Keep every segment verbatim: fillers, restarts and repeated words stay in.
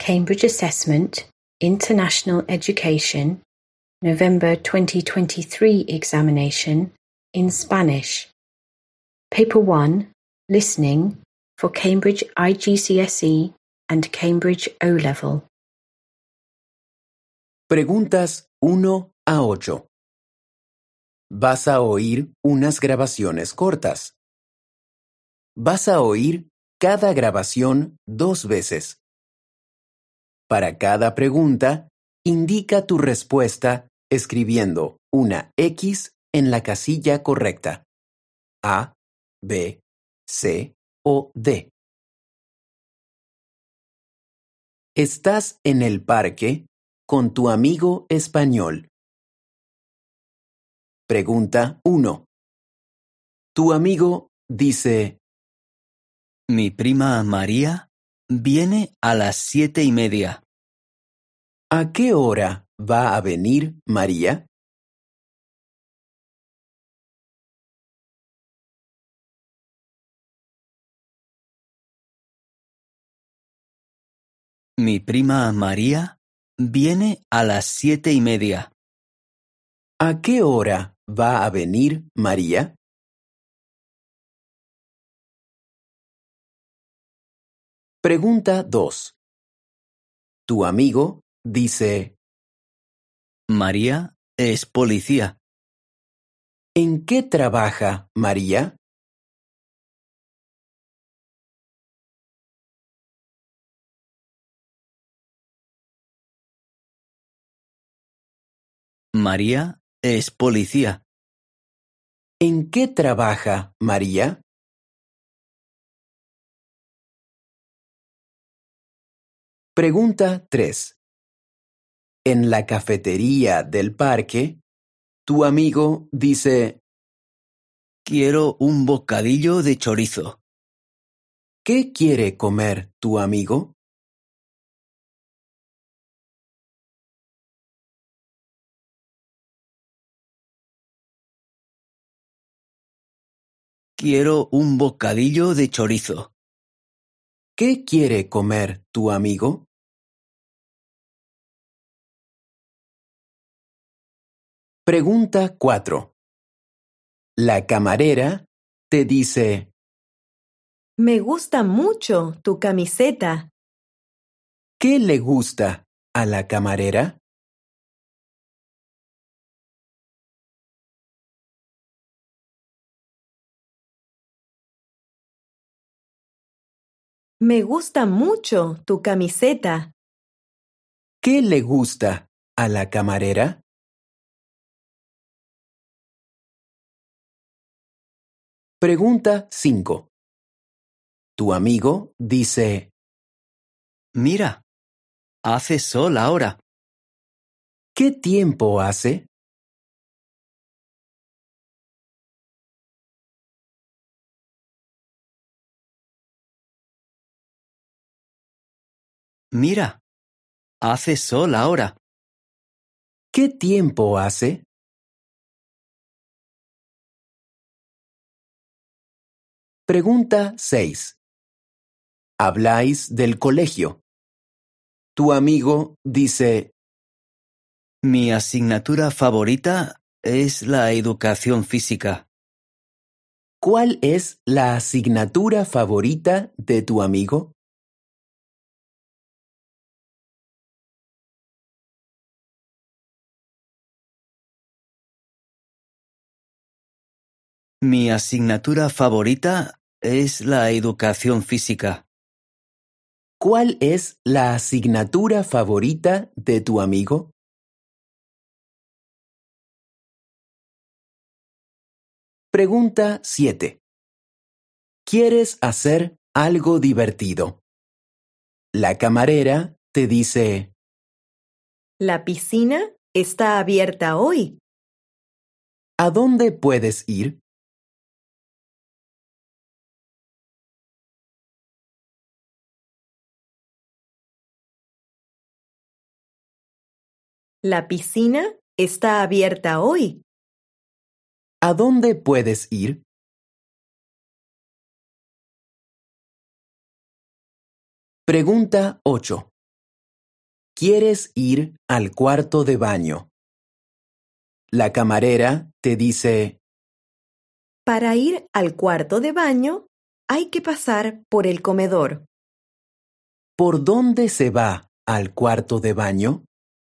Cambridge Assessment, International Education, November twenty twenty-three examination in Spanish. Paper one, Listening for Cambridge I G C S E and Cambridge O-Level. Preguntas uno a ocho. Vas a oír unas grabaciones cortas. Vas a oír cada grabación dos veces. Para cada pregunta, indica tu respuesta escribiendo una X en la casilla correcta. A, B, C o D. Estás en el parque con tu amigo español. Pregunta uno. Tu amigo dice: Mi prima María viene a las siete y media. ¿A qué hora va a venir María? Mi prima María viene a las siete y media. ¿A qué hora va a venir María? Pregunta dos. Tu amigo dice: María es policía. ¿En qué trabaja María? María es policía. ¿En qué trabaja María? Pregunta tres. En la cafetería del parque, tu amigo dice: Quiero un bocadillo de chorizo. ¿Qué quiere comer tu amigo? Quiero un bocadillo de chorizo. ¿Qué quiere comer tu amigo? Pregunta cuatro. La camarera te dice: Me gusta mucho tu camiseta. ¿Qué le gusta a la camarera? Me gusta mucho tu camiseta. ¿Qué le gusta a la camarera? Pregunta cinco. Tu amigo dice: Mira, hace sol ahora. ¿Qué tiempo hace? Mira, hace sol ahora. ¿Qué tiempo hace? Pregunta seis. Habláis del colegio. Tu amigo dice: Mi asignatura favorita es la educación física. ¿Cuál es la asignatura favorita de tu amigo? Mi asignatura favorita es la educación física. ¿Cuál es la asignatura favorita de tu amigo? Pregunta siete. ¿Quieres hacer algo divertido? La camarera te dice: La piscina está abierta hoy. ¿A dónde puedes ir? La piscina está abierta hoy. ¿A dónde puedes ir? Pregunta ocho. Quieres ir al cuarto de baño. La camarera te dice, Para ir al cuarto de baño, hay que pasar por el comedor. ¿por dónde se va al cuarto de baño?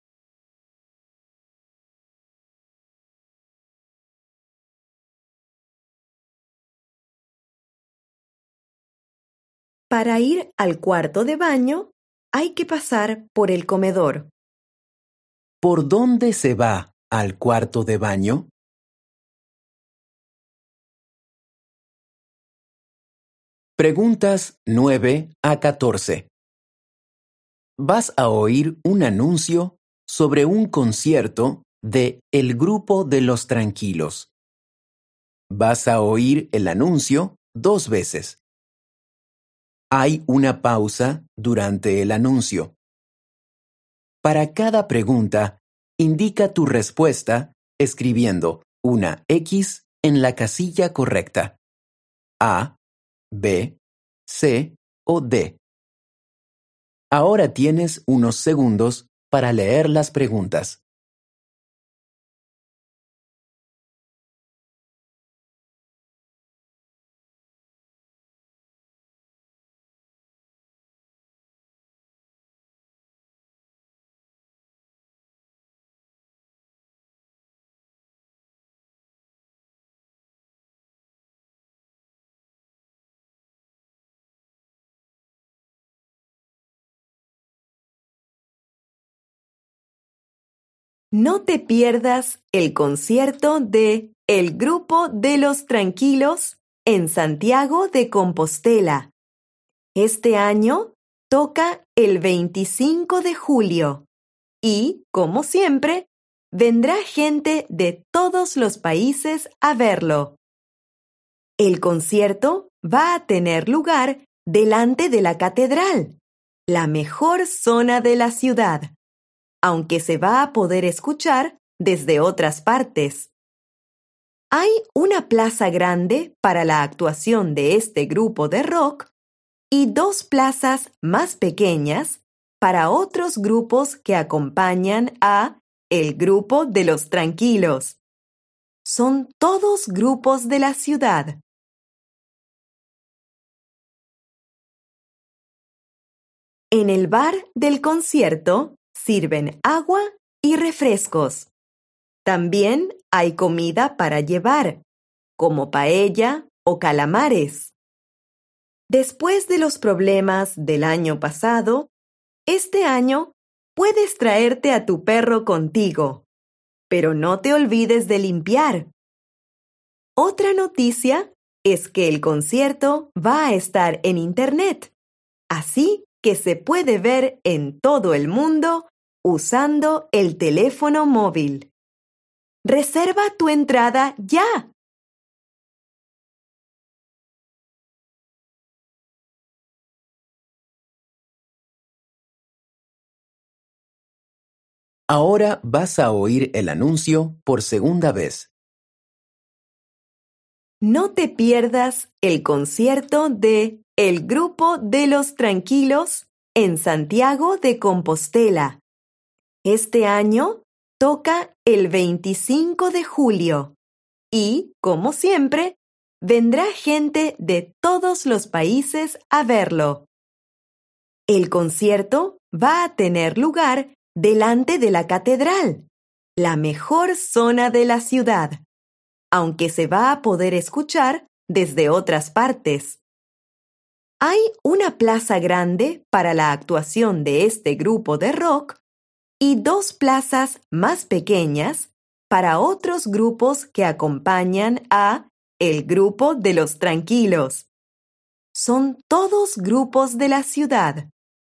Para ir al cuarto de baño, hay que pasar por el comedor. ¿Por dónde se va al cuarto de baño? Preguntas nueve a catorce. Vas a oír un anuncio sobre un concierto de El Grupo de los Tranquilos. Vas a oír el anuncio dos veces. Hay una pausa durante el anuncio. Para cada pregunta, indica tu respuesta escribiendo una X en la casilla correcta. A, B, C o D. Ahora tienes unos segundos para leer las preguntas. No te pierdas el concierto de El Grupo de los Tranquilos en Santiago de Compostela. Este año toca el veinticinco de julio y, como siempre, vendrá gente de todos los países a verlo. El concierto va a tener lugar delante de la catedral, la mejor zona de la ciudad, aunque se va a poder escuchar desde otras partes. Hay una plaza grande para la actuación de este grupo de rock y dos plazas más pequeñas para otros grupos que acompañan a El Grupo de los Tranquilos. Son todos grupos de la ciudad. En el bar del concierto sirven agua y refrescos. También hay comida para llevar, como paella o calamares. Después de los problemas del año pasado, este año puedes traerte a tu perro contigo, pero no te olvides de limpiar. Otra noticia es que el concierto va a estar en Internet, así que se puede ver en todo el mundo usando el teléfono móvil. ¡Reserva tu entrada ya! Ahora vas a oír el anuncio por segunda vez. No te pierdas el concierto de El Grupo de los Tranquilos en Santiago de Compostela. Este año toca el veinticinco de julio y, como siempre, vendrá gente de todos los países a verlo. El concierto va a tener lugar delante de la catedral, la mejor zona de la ciudad, aunque se va a poder escuchar desde otras partes. Hay una plaza grande para la actuación de este grupo de rock y dos plazas más pequeñas para otros grupos que acompañan a El Grupo de los Tranquilos. Son todos grupos de la ciudad.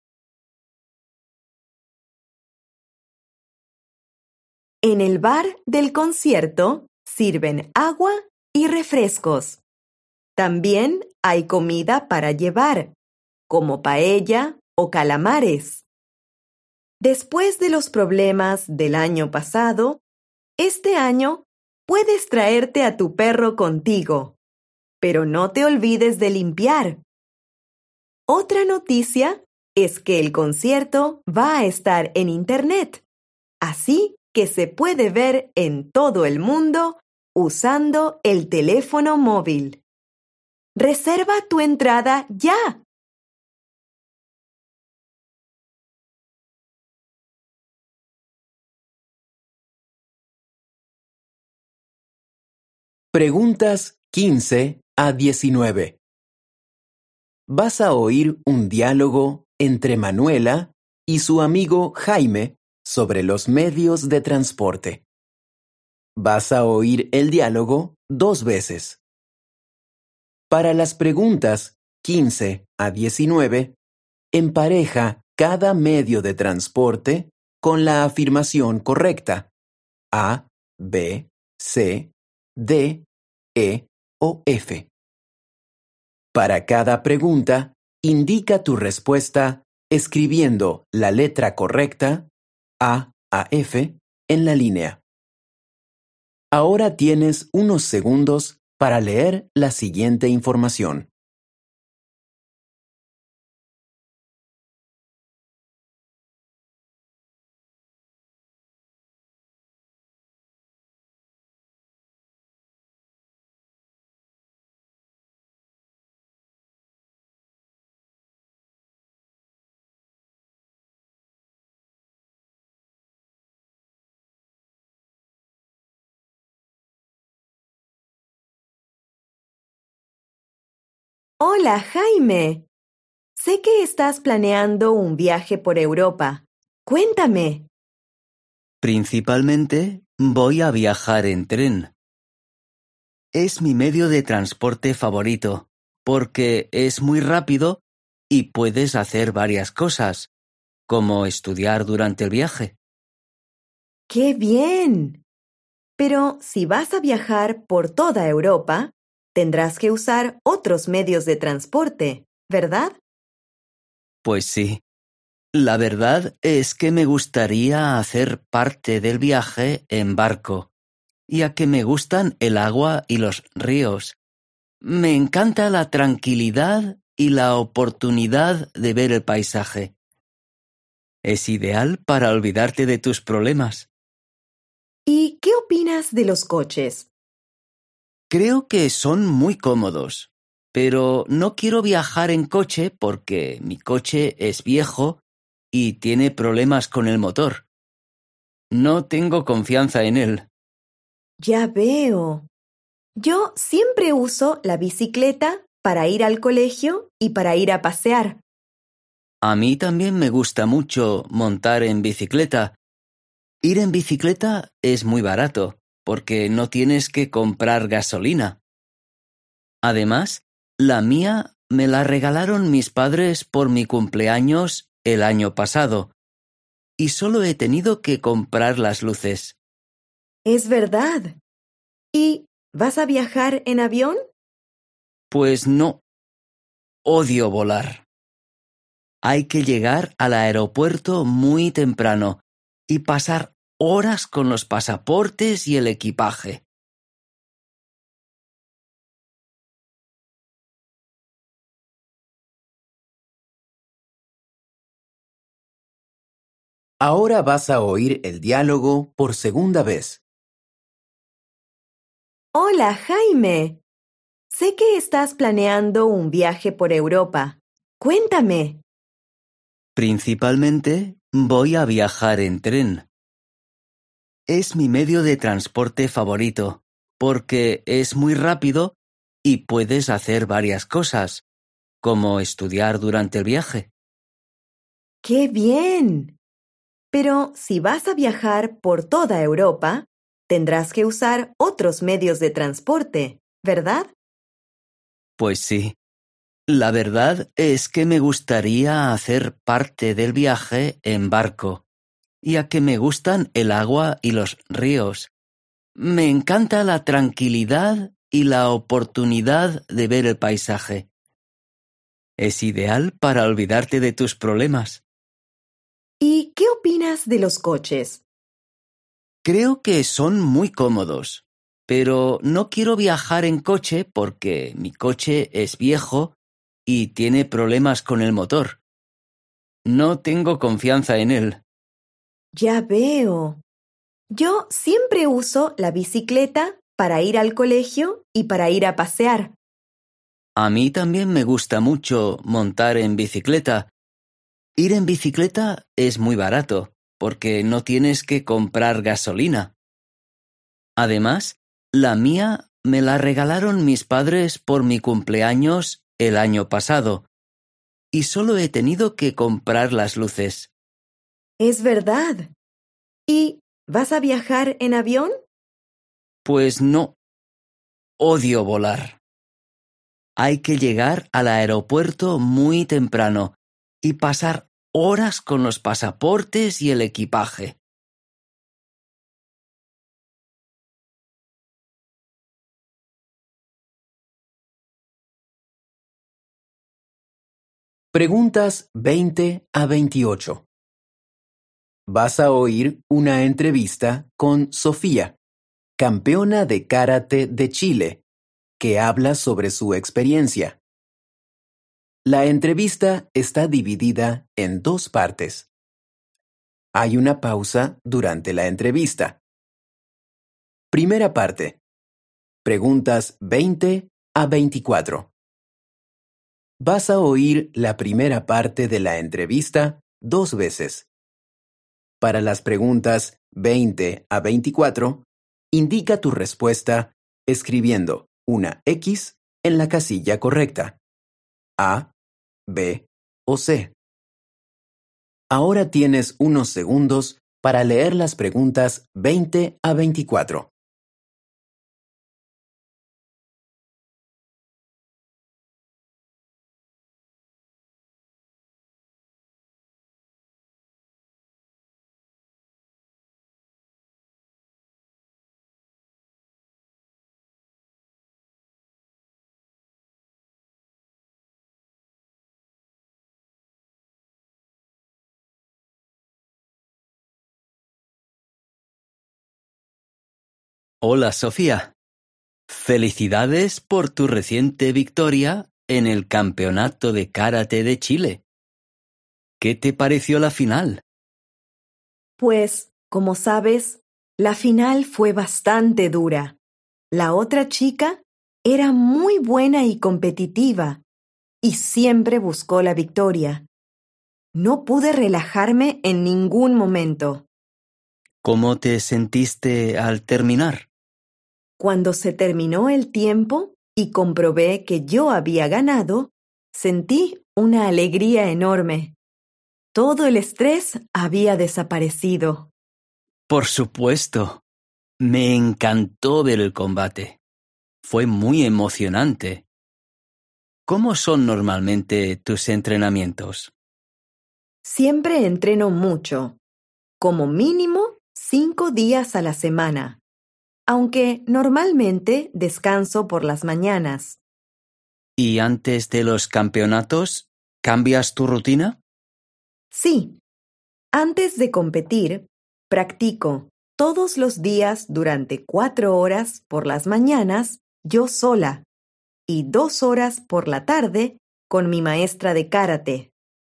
En el bar del concierto sirven agua y refrescos. También hay comida para llevar, como paella o calamares. Después de los problemas del año pasado, este año puedes traerte a tu perro contigo, pero no te olvides de limpiar. Otra noticia es que el concierto va a estar en Internet, así que se puede ver en todo el mundo usando el teléfono móvil. ¡Reserva tu entrada ya! Preguntas quince a diecinueve. Vas a oír un diálogo entre Manuela y su amigo Jaime sobre los medios de transporte. Vas a oír el diálogo dos veces. Para las preguntas quince a diecinueve, empareja cada medio de transporte con la afirmación correcta: A, B, C, D, E o F. Para cada pregunta, indica tu respuesta escribiendo la letra correcta, A a F, en la línea. Ahora tienes unos segundos para leer la siguiente información. Hola, Jaime. Sé que estás planeando un viaje por Europa. Cuéntame. Principalmente voy a viajar en tren. Es mi medio de transporte favorito, porque es muy rápido y puedes hacer varias cosas, como estudiar durante el viaje. ¡Qué bien! Pero si vas a viajar por toda Europa, tendrás que usar otros medios de transporte, ¿verdad? Pues sí. La verdad es que me gustaría hacer parte del viaje en barco, ya que me gustan el agua y los ríos. Me encanta la tranquilidad y la oportunidad de ver el paisaje. Es ideal para olvidarte de tus problemas. ¿Y qué opinas de los coches? Creo que son muy cómodos, pero no quiero viajar en coche porque mi coche es viejo y tiene problemas con el motor. No tengo confianza en él. Ya veo. Yo siempre uso la bicicleta para ir al colegio y para ir a pasear. A mí también me gusta mucho montar en bicicleta. Ir en bicicleta es muy barato, porque no tienes que comprar gasolina. Además, la mía me la regalaron mis padres por mi cumpleaños el año pasado, y solo he tenido que comprar las luces. Es verdad. ¿Y vas a viajar en avión? Pues no. Odio volar. Hay que llegar al aeropuerto muy temprano y pasar horas con los pasaportes y el equipaje. Ahora vas a oír el diálogo por segunda vez. Hola, Jaime. Sé que estás planeando un viaje por Europa. Cuéntame. Principalmente voy a viajar en tren. Es mi medio de transporte favorito, porque es muy rápido y puedes hacer varias cosas, como estudiar durante el viaje. ¡Qué bien! Pero si vas a viajar por toda Europa, tendrás que usar otros medios de transporte, ¿verdad? Pues sí. La verdad es que me gustaría hacer parte del viaje en barco, ya que me gustan el agua y los ríos. Me encanta la tranquilidad y la oportunidad de ver el paisaje. Es ideal para olvidarte de tus problemas. ¿Y qué opinas de los coches? Creo que son muy cómodos, pero no quiero viajar en coche porque mi coche es viejo y tiene problemas con el motor. No tengo confianza en él. Ya veo. Yo siempre uso la bicicleta para ir al colegio y para ir a pasear. A mí también me gusta mucho montar en bicicleta. Ir en bicicleta es muy barato, porque no tienes que comprar gasolina. Además, la mía me la regalaron mis padres por mi cumpleaños el año pasado, y solo he tenido que comprar las luces. Es verdad. ¿Y vas a viajar en avión? Pues no. Odio volar. Hay que llegar al aeropuerto muy temprano y pasar horas con los pasaportes y el equipaje. Preguntas veinte a veintiocho. Vas a oír una entrevista con Sofía, campeona de karate de Chile, que habla sobre su experiencia. La entrevista está dividida en dos partes. Hay una pausa durante la entrevista. Primera parte. Preguntas veinte a veinticuatro. Vas a oír la primera parte de la entrevista dos veces. Para las preguntas veinte a veinticuatro, indica tu respuesta escribiendo una X en la casilla correcta. A, B o C. Ahora tienes unos segundos para leer las preguntas veinte a veinticuatro. Hola, Sofía. Felicidades por tu reciente victoria en el Campeonato de Karate de Chile. ¿Qué te pareció la final? Pues, como sabes, la final fue bastante dura. La otra chica era muy buena y competitiva y siempre buscó la victoria. No pude relajarme en ningún momento. ¿Cómo te sentiste al terminar? Cuando se terminó el tiempo y comprobé que yo había ganado, sentí una alegría enorme. Todo el estrés había desaparecido. Por supuesto. Me encantó ver el combate. Fue muy emocionante. ¿Cómo son normalmente tus entrenamientos? Siempre entreno mucho, como mínimo cinco días a la semana, aunque normalmente descanso por las mañanas. ¿Y antes de los campeonatos, cambias tu rutina? Sí, antes de competir, practico todos los días durante cuatro horas por las mañanas yo sola y dos horas por la tarde con mi maestra de karate.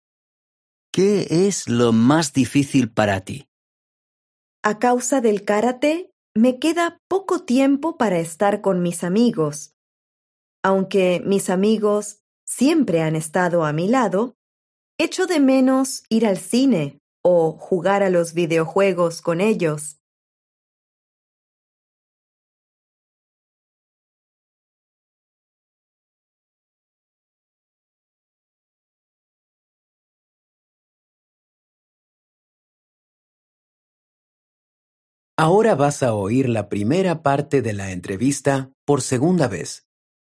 ¿Qué es lo más difícil para ti? A causa del karate, me queda poco tiempo para estar con mis amigos. Aunque mis amigos siempre han estado a mi lado, echo de menos ir al cine o jugar a los videojuegos con ellos. Ahora vas a oír la primera parte de la entrevista por segunda vez.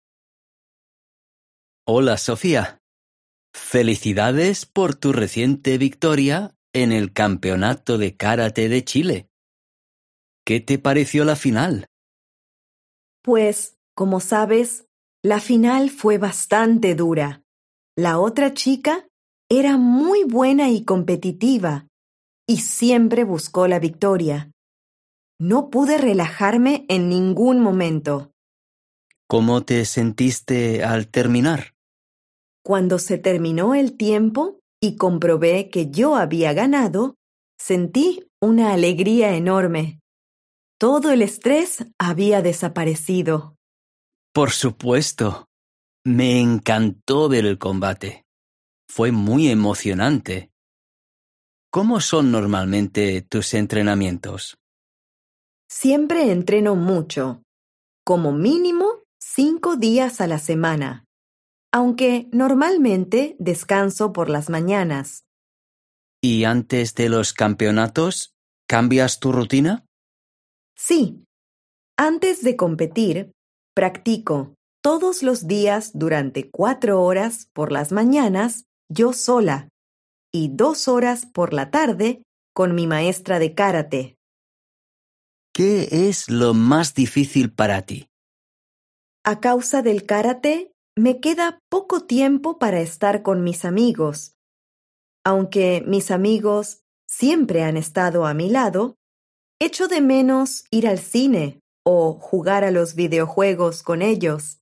Hola, Sofía. Felicidades por tu reciente victoria en el Campeonato de Karate de Chile. ¿Qué te pareció la final? Pues, como sabes, la final fue bastante dura. La otra chica era muy buena y competitiva y siempre buscó la victoria. No pude relajarme en ningún momento. ¿Cómo te sentiste al terminar? Cuando se terminó el tiempo y comprobé que yo había ganado, sentí una alegría enorme. Todo el estrés había desaparecido. Por supuesto. Me encantó ver el combate. Fue muy emocionante. ¿Cómo son normalmente tus entrenamientos? Siempre entreno mucho, como mínimo cinco días a la semana, aunque normalmente descanso por las mañanas. ¿Y antes de los campeonatos, cambias tu rutina? Sí, antes de competir, practico todos los días durante cuatro horas por las mañanas yo sola y dos horas por la tarde con mi maestra de karate. ¿Qué es lo más difícil para ti? A causa del karate, me queda poco tiempo para estar con mis amigos. Aunque mis amigos siempre han estado a mi lado, echo de menos ir al cine o jugar a los videojuegos con ellos.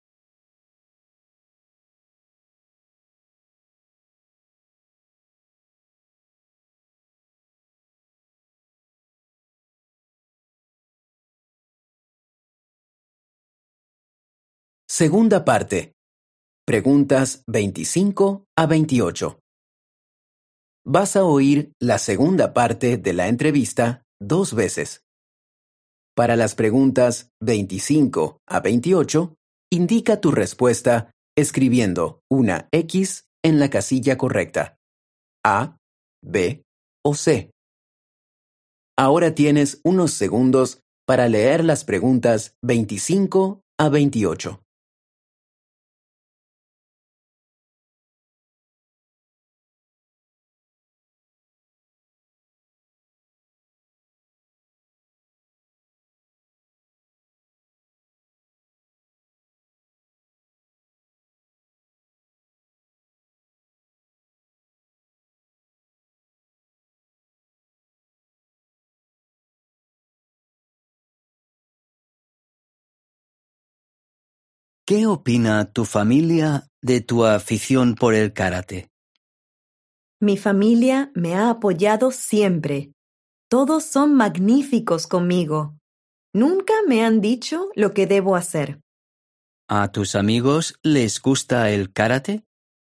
Segunda parte. Preguntas veinticinco a veintiocho. Vas a oír la segunda parte de la entrevista dos veces. Para las preguntas veinticinco a veintiocho, indica tu respuesta escribiendo una X en la casilla correcta. A, B o C. Ahora tienes unos segundos para leer las preguntas veinticinco a veintiocho. ¿Qué opina tu familia de tu afición por el karate? Mi familia me ha apoyado siempre. Todos son magníficos conmigo. Nunca me han dicho lo que debo hacer. ¿A tus amigos les gusta el karate?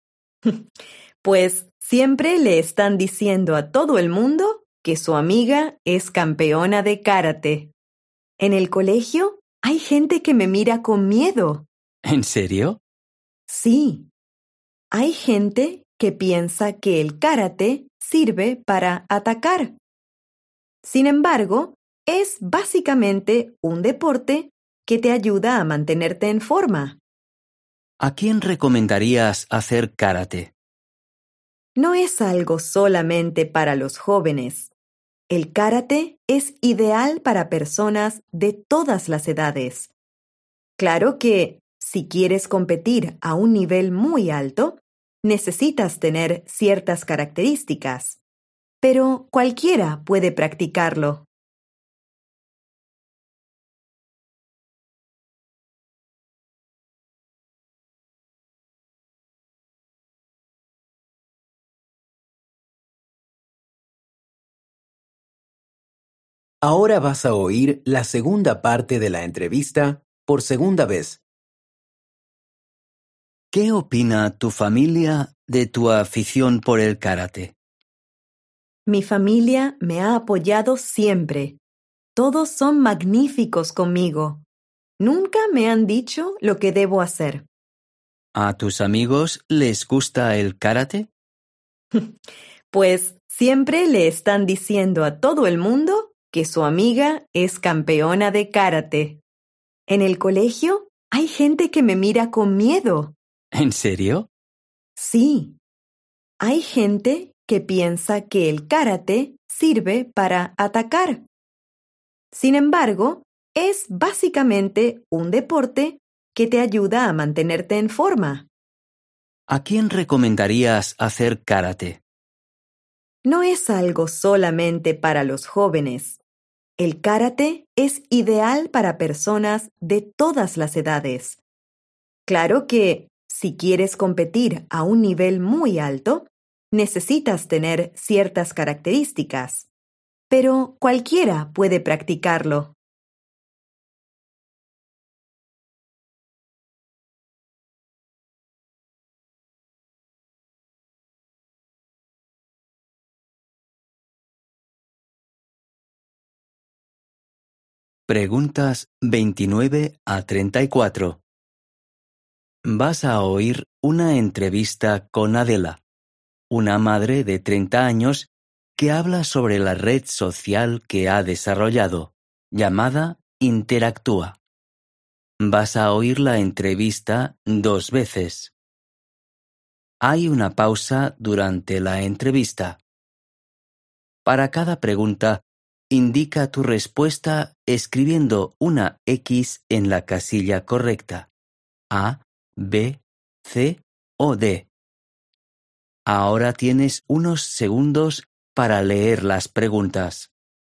Pues siempre le están diciendo a todo el mundo que su amiga es campeona de karate. En el colegio hay gente que me mira con miedo. ¿En serio? Sí. Hay gente que piensa que el karate sirve para atacar. Sin embargo, es básicamente un deporte que te ayuda a mantenerte en forma. ¿A quién recomendarías hacer karate? No es algo solamente para los jóvenes. El karate es ideal para personas de todas las edades. Claro que, si quieres competir a un nivel muy alto, necesitas tener ciertas características, pero cualquiera puede practicarlo. Ahora vas a oír la segunda parte de la entrevista por segunda vez. ¿Qué opina tu familia de tu afición por el karate? Mi familia me ha apoyado siempre. Todos son magníficos conmigo. Nunca me han dicho lo que debo hacer. ¿A tus amigos les gusta el karate? Pues siempre le están diciendo a todo el mundo que su amiga es campeona de karate. En el colegio hay gente que me mira con miedo. ¿En serio? Sí. Hay gente que piensa que el karate sirve para atacar. Sin embargo, es básicamente un deporte que te ayuda a mantenerte en forma. ¿A quién recomendarías hacer karate? No es algo solamente para los jóvenes. El karate es ideal para personas de todas las edades. Claro que, si quieres competir a un nivel muy alto, necesitas tener ciertas características, pero cualquiera puede practicarlo. Preguntas veintinueve a treinta y cuatro. Vas a oír una entrevista con Adela, una madre de treinta años que habla sobre la red social que ha desarrollado, llamada Interactúa. Vas a oír la entrevista dos veces. Hay una pausa durante la entrevista. Para cada pregunta, indica tu respuesta escribiendo una X en la casilla correcta. A, B, C o D. Ahora tienes unos segundos para leer las preguntas.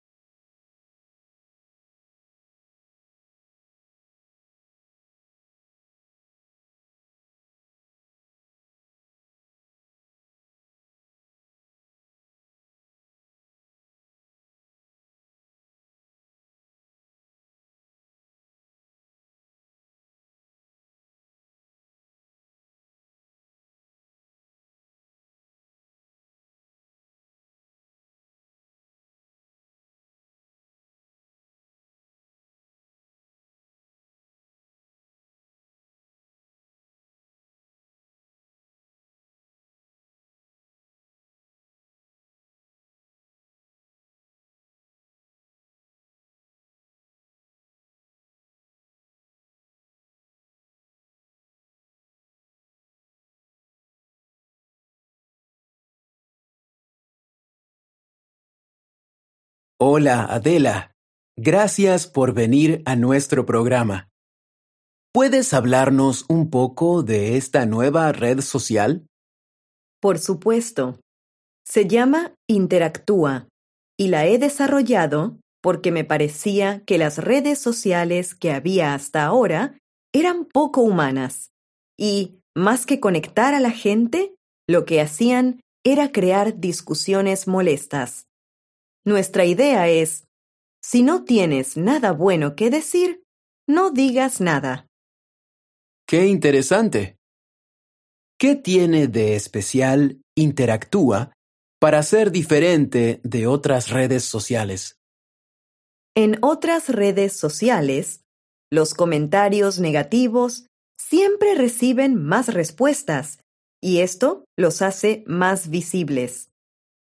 Hola, Adela. Gracias por venir a nuestro programa. ¿Puedes hablarnos un poco de esta nueva red social? Por supuesto. Se llama Interactúa y la he desarrollado porque me parecía que las redes sociales que había hasta ahora eran poco humanas y, más que conectar a la gente, lo que hacían era crear discusiones molestas. Nuestra idea es, si no tienes nada bueno que decir, no digas nada. ¡Qué interesante! ¿Qué tiene de especial Interactúa para ser diferente de otras redes sociales? En otras redes sociales, los comentarios negativos siempre reciben más respuestas y esto los hace más visibles.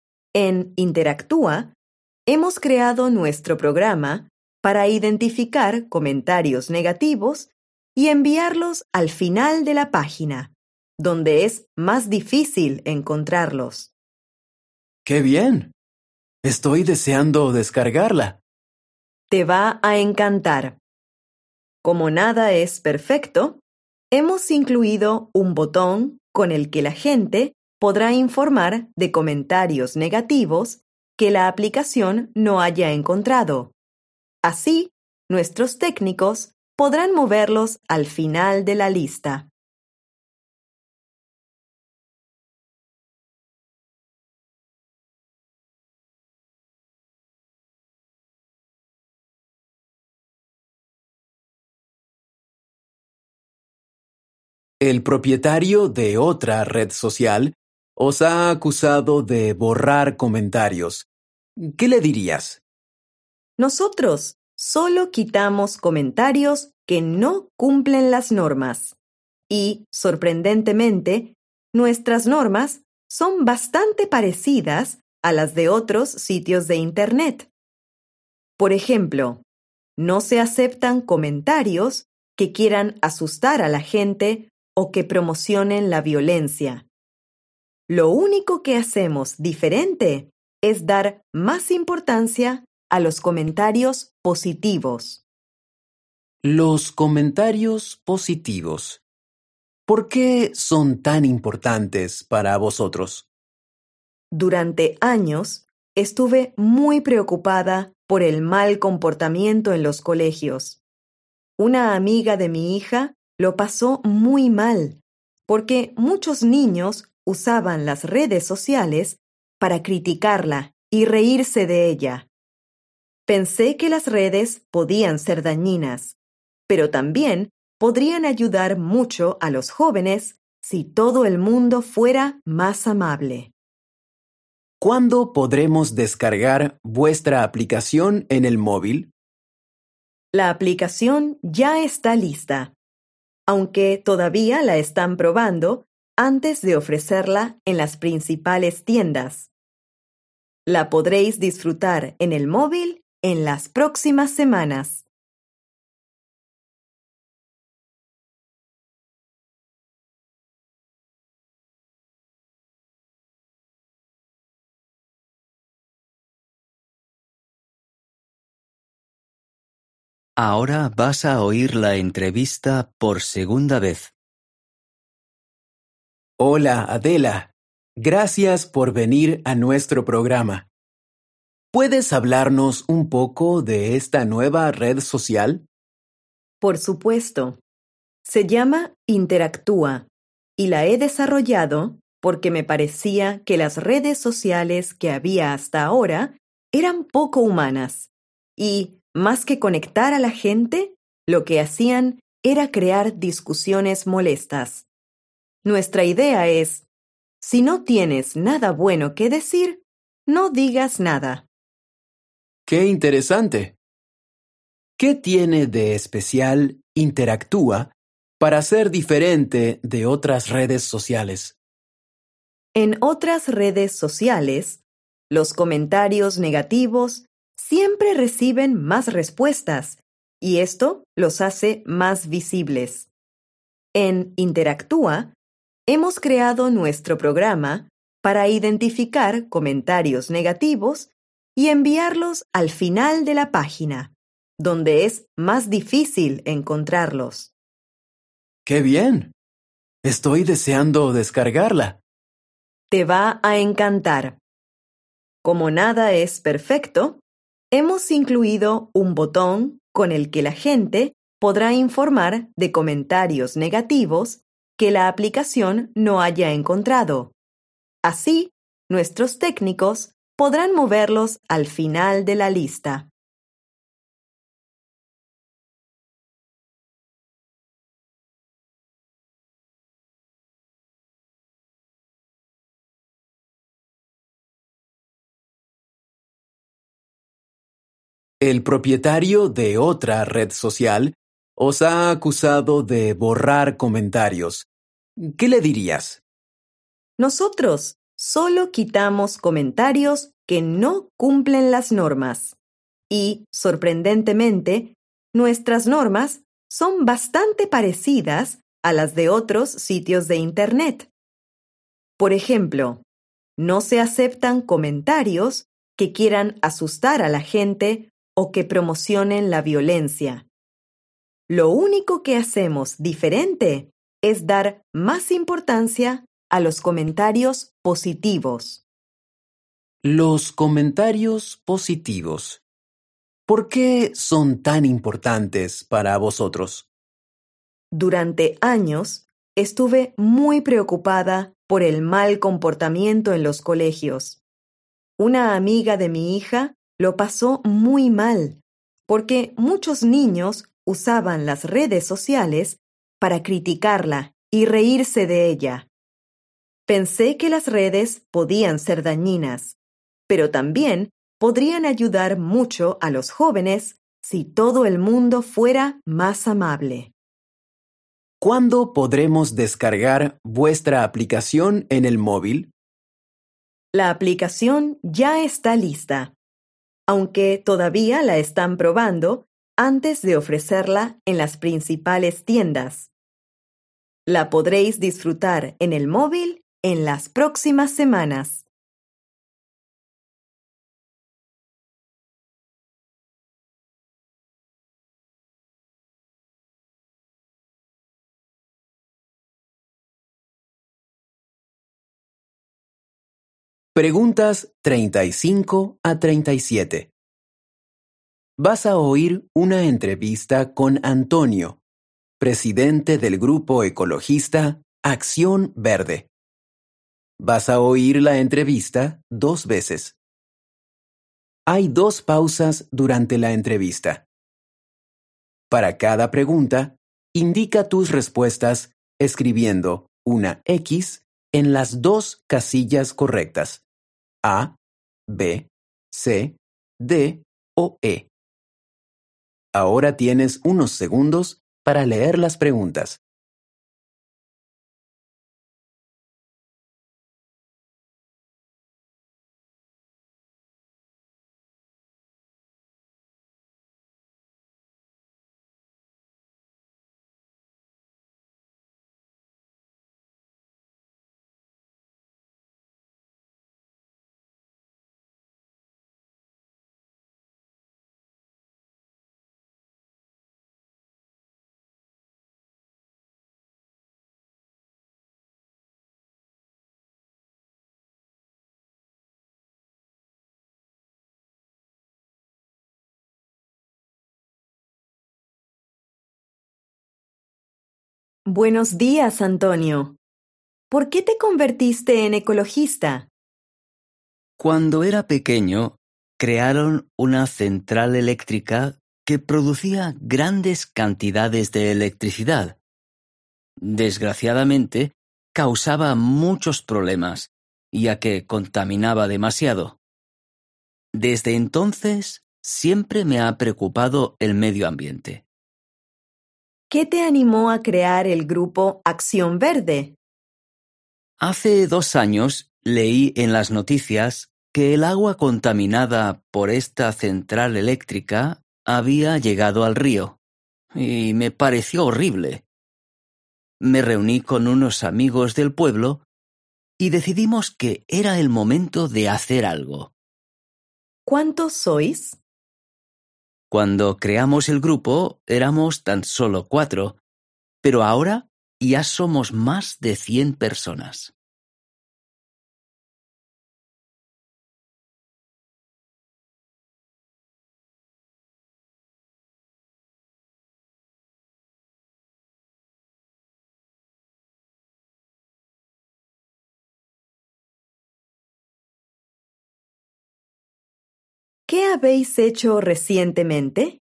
En Interactúa, hemos creado nuestro programa para identificar comentarios negativos y enviarlos al final de la página, donde es más difícil encontrarlos. ¡Qué bien! Estoy deseando descargarla. Te va a encantar. Como nada es perfecto, hemos incluido un botón con el que la gente podrá informar de comentarios negativos que la aplicación no haya encontrado. Así, nuestros técnicos podrán moverlos al final de la lista. El propietario de otra red social os ha acusado de borrar comentarios. ¿Qué le dirías? Nosotros solo quitamos comentarios que no cumplen las normas. Y, sorprendentemente, nuestras normas son bastante parecidas a las de otros sitios de Internet. Por ejemplo, no se aceptan comentarios que quieran asustar a la gente o que promocionen la violencia. Lo único que hacemos diferente es dar más importancia a los comentarios positivos. Los comentarios positivos. ¿Por qué son tan importantes para vosotros? Durante años estuve muy preocupada por el mal comportamiento en los colegios. Una amiga de mi hija lo pasó muy mal porque muchos niños usaban las redes sociales para criticarla y reírse de ella. Pensé que las redes podían ser dañinas, pero también podrían ayudar mucho a los jóvenes si todo el mundo fuera más amable. ¿Cuándo podremos descargar vuestra aplicación en el móvil? La aplicación ya está lista, aunque todavía la están probando antes de ofrecerla en las principales tiendas. La podréis disfrutar en el móvil en las próximas semanas. Ahora vas a oír la entrevista por segunda vez. Hola, Adela. Gracias por venir a nuestro programa. ¿Puedes hablarnos un poco de esta nueva red social? Por supuesto. Se llama Interactúa y la he desarrollado porque me parecía que las redes sociales que había hasta ahora eran poco humanas y, más que conectar a la gente, lo que hacían era crear discusiones molestas. Nuestra idea es, si no tienes nada bueno que decir, no digas nada. ¡Qué interesante! ¿Qué tiene de especial Interactúa para ser diferente de otras redes sociales? En otras redes sociales, los comentarios negativos siempre reciben más respuestas y esto los hace más visibles. En Interactúa, hemos creado nuestro programa para identificar comentarios negativos y enviarlos al final de la página, donde es más difícil encontrarlos. ¡Qué bien! Estoy deseando descargarla. Te va a encantar. Como nada es perfecto, hemos incluido un botón con el que la gente podrá informar de comentarios negativos que la aplicación no haya encontrado. Así, nuestros técnicos podrán moverlos al final de la lista. El propietario de otra red social os ha acusado de borrar comentarios. ¿Qué le dirías? Nosotros solo quitamos comentarios que no cumplen las normas. Y, sorprendentemente, nuestras normas son bastante parecidas a las de otros sitios de Internet. Por ejemplo, no se aceptan comentarios que quieran asustar a la gente o que promocionen la violencia. Lo único que hacemos diferente es dar más importancia a los comentarios positivos. Los comentarios positivos. ¿Por qué son tan importantes para vosotros? Durante años, estuve muy preocupada por el mal comportamiento en los colegios. Una amiga de mi hija lo pasó muy mal, porque muchos niños usaban las redes sociales para criticarla y reírse de ella. Pensé que las redes podían ser dañinas, pero también podrían ayudar mucho a los jóvenes si todo el mundo fuera más amable. ¿Cuándo podremos descargar vuestra aplicación en el móvil? La aplicación ya está lista, aunque todavía la están probando antes de ofrecerla en las principales tiendas. La podréis disfrutar en el móvil en las próximas semanas. Preguntas treinta y cinco a treinta y siete. Vas a oír una entrevista con Antonio, presidente del grupo ecologista Acción Verde. Vas a oír la entrevista dos veces. Hay dos pausas durante la entrevista. Para cada pregunta, indica tus respuestas escribiendo una X en las dos casillas correctas: A, B, C, D o E. Ahora tienes unos segundos para leer las preguntas. Buenos días, Antonio. ¿Por qué te convertiste en ecologista? Cuando era pequeño, crearon una central eléctrica que producía grandes cantidades de electricidad. Desgraciadamente, causaba muchos problemas, ya que contaminaba demasiado. Desde entonces, siempre me ha preocupado el medio ambiente. ¿Qué te animó a crear el grupo Acción Verde? Hace dos años leí en las noticias que el agua contaminada por esta central eléctrica había llegado al río, y me pareció horrible. Me reuní con unos amigos del pueblo y decidimos que era el momento de hacer algo. ¿Cuántos sois? Cuando creamos el grupo éramos tan solo cuatro, pero ahora ya somos más de cien personas. ¿Qué habéis hecho recientemente?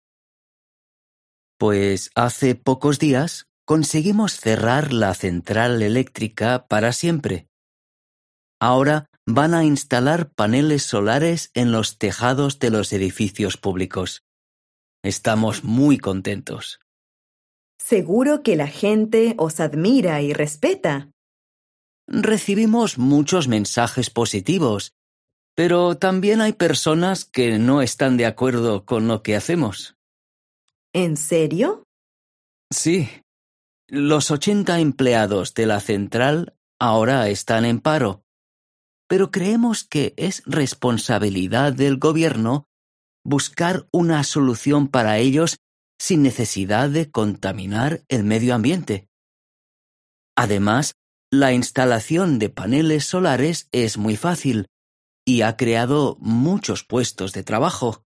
Pues hace pocos días conseguimos cerrar la central eléctrica para siempre. Ahora van a instalar paneles solares en los tejados de los edificios públicos. Estamos muy contentos. Seguro que la gente os admira y respeta. Recibimos muchos mensajes positivos, pero también hay personas que no están de acuerdo con lo que hacemos. ¿En serio? Sí, los ochenta empleados de la central ahora están en paro, pero creemos que es responsabilidad del gobierno buscar una solución para ellos sin necesidad de contaminar el medio ambiente. Además, la instalación de paneles solares es muy fácil y ha creado muchos puestos de trabajo.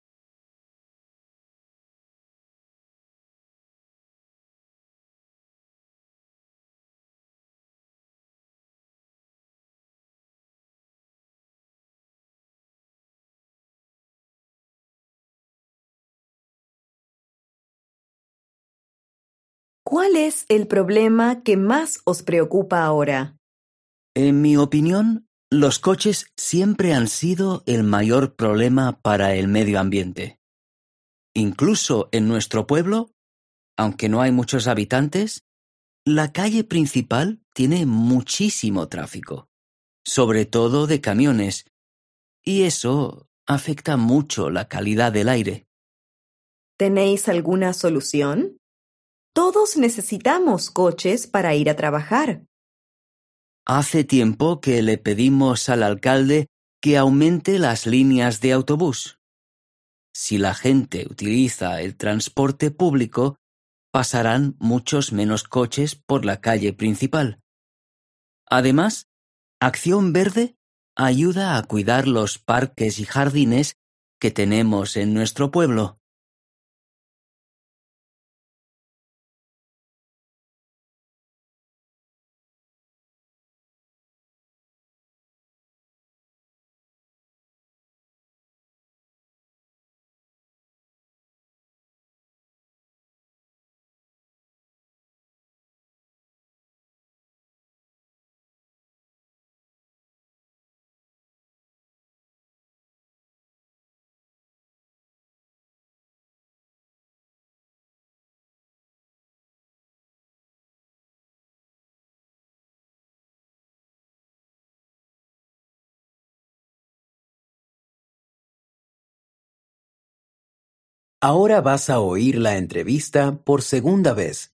¿Cuál es el problema que más os preocupa ahora? En mi opinión, los coches siempre han sido el mayor problema para el medio ambiente. Incluso en nuestro pueblo, aunque no hay muchos habitantes, la calle principal tiene muchísimo tráfico, sobre todo de camiones, y eso afecta mucho la calidad del aire. ¿Tenéis alguna solución? Todos necesitamos coches para ir a trabajar. Hace tiempo que le pedimos al alcalde que aumente las líneas de autobús. Si la gente utiliza el transporte público, pasarán muchos menos coches por la calle principal. Además, Acción Verde ayuda a cuidar los parques y jardines que tenemos en nuestro pueblo. Ahora vas a oír la entrevista por segunda vez.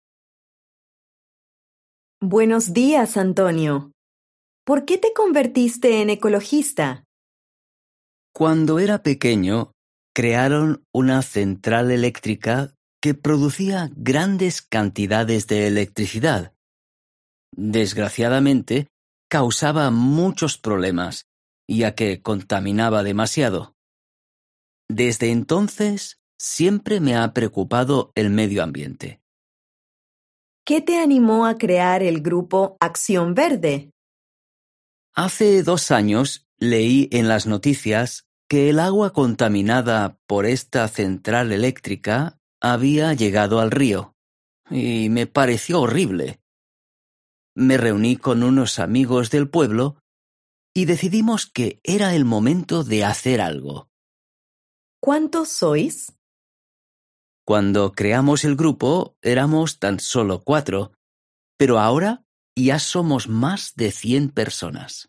Buenos días, Antonio. ¿Por qué te convertiste en ecologista? Cuando era pequeño, crearon una central eléctrica que producía grandes cantidades de electricidad. Desgraciadamente, causaba muchos problemas, ya que contaminaba demasiado. Desde entonces, siempre me ha preocupado el medio ambiente. ¿Qué te animó a crear el grupo Acción Verde? Hace dos años leí en las noticias que el agua contaminada por esta central eléctrica había llegado al río, y me pareció horrible. Me reuní con unos amigos del pueblo y decidimos que era el momento de hacer algo. ¿Cuántos sois? Cuando creamos el grupo éramos tan solo cuatro, pero ahora ya somos más de cien personas.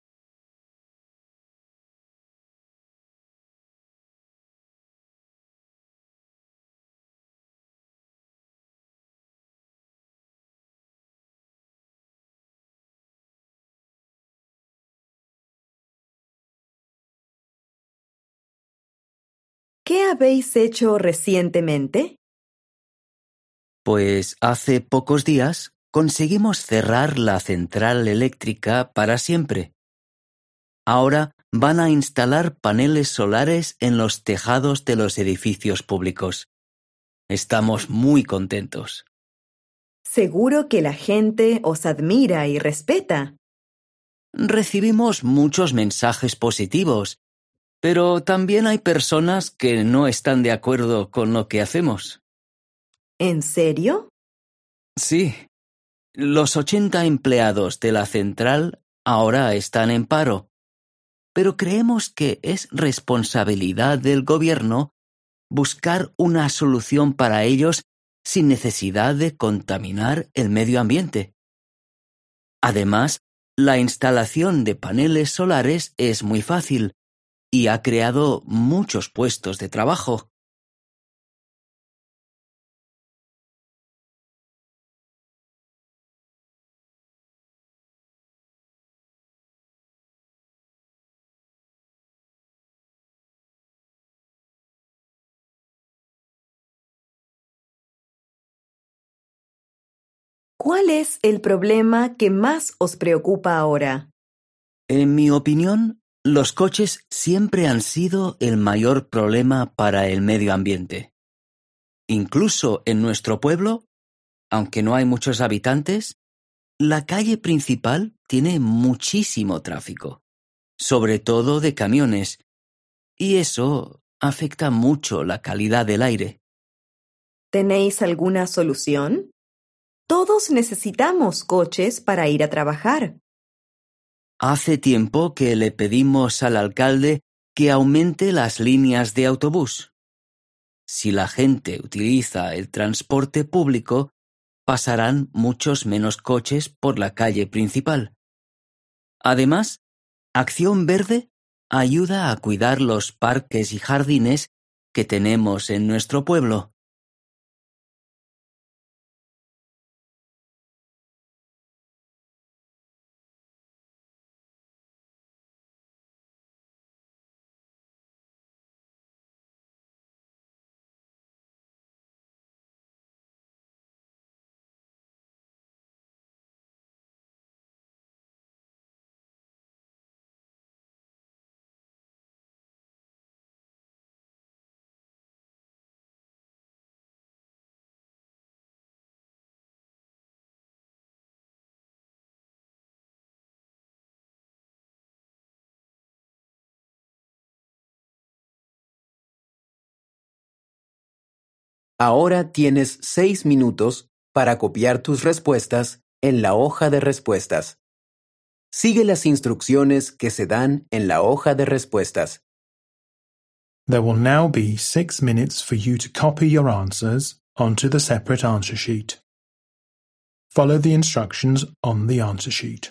¿Qué habéis hecho recientemente? Pues hace pocos días conseguimos cerrar la central eléctrica para siempre. Ahora van a instalar paneles solares en los tejados de los edificios públicos. Estamos muy contentos. Seguro que la gente os admira y respeta. Recibimos muchos mensajes positivos, pero también hay personas que no están de acuerdo con lo que hacemos. ¿En serio? Sí, los ochenta empleados de la central ahora están en paro, pero creemos que es responsabilidad del gobierno buscar una solución para ellos sin necesidad de contaminar el medio ambiente. Además, la instalación de paneles solares es muy fácil y ha creado muchos puestos de trabajo. ¿Cuál es el problema que más os preocupa ahora? En mi opinión, los coches siempre han sido el mayor problema para el medio ambiente. Incluso en nuestro pueblo, aunque no hay muchos habitantes, la calle principal tiene muchísimo tráfico, sobre todo de camiones, y eso afecta mucho la calidad del aire. ¿Tenéis alguna solución? Todos necesitamos coches para ir a trabajar. Hace tiempo que le pedimos al alcalde que aumente las líneas de autobús. Si la gente utiliza el transporte público, pasarán muchos menos coches por la calle principal. Además, Acción Verde ayuda a cuidar los parques y jardines que tenemos en nuestro pueblo. Ahora tienes seis minutos para copiar tus respuestas en la hoja de respuestas. Sigue las instrucciones que se dan en la hoja de respuestas. There will now be six minutes for you to copy your answers onto the separate answer sheet. Follow the instructions on the answer sheet.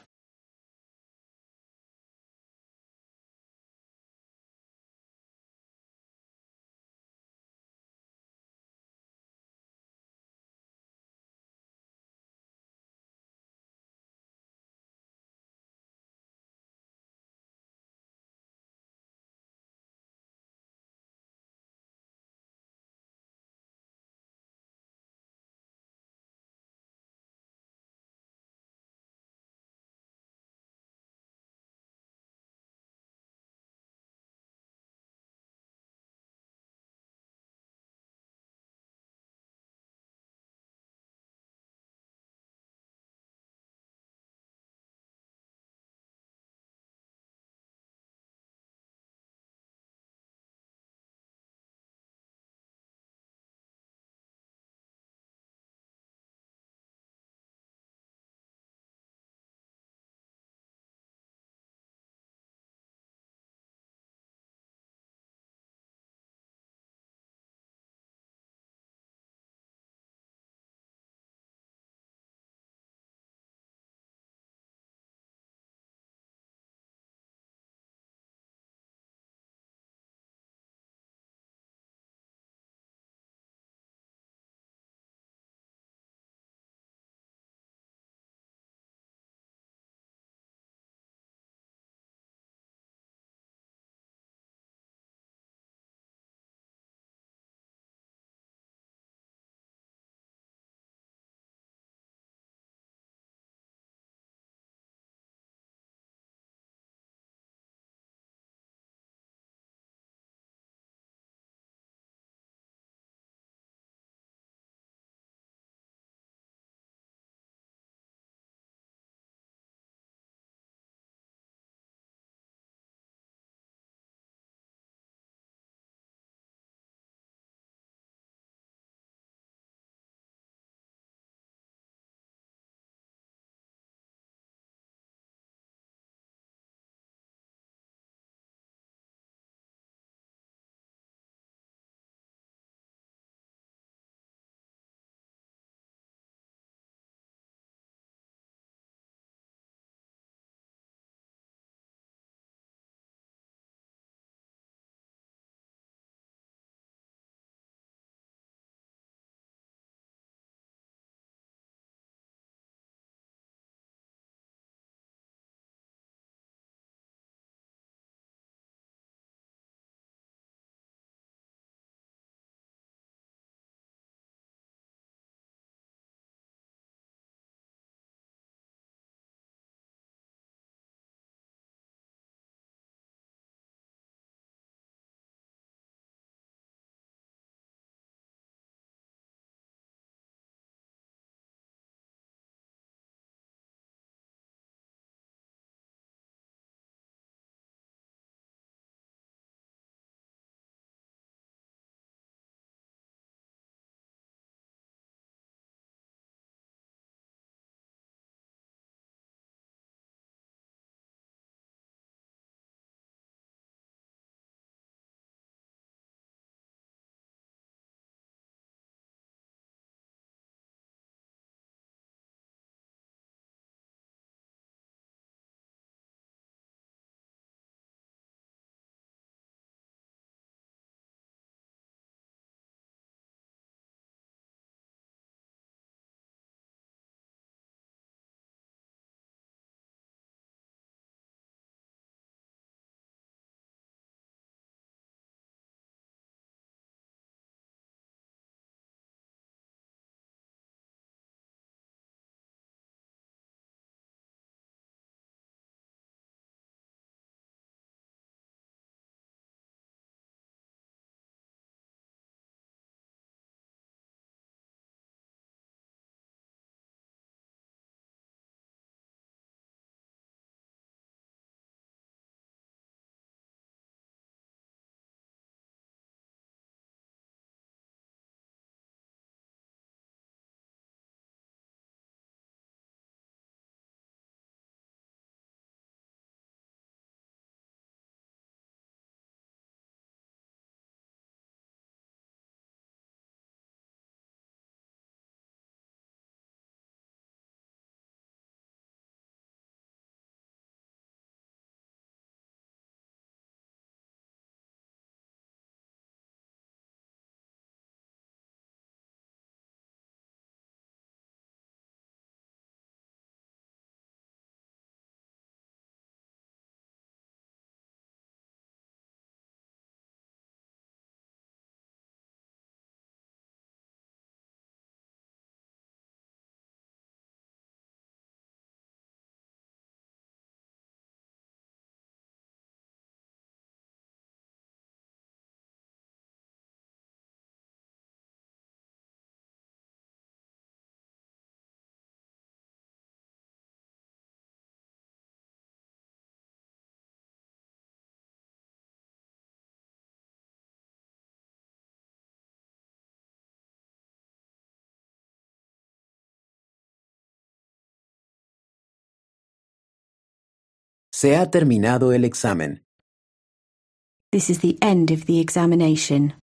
Se ha terminado el examen. This is the end of the examination.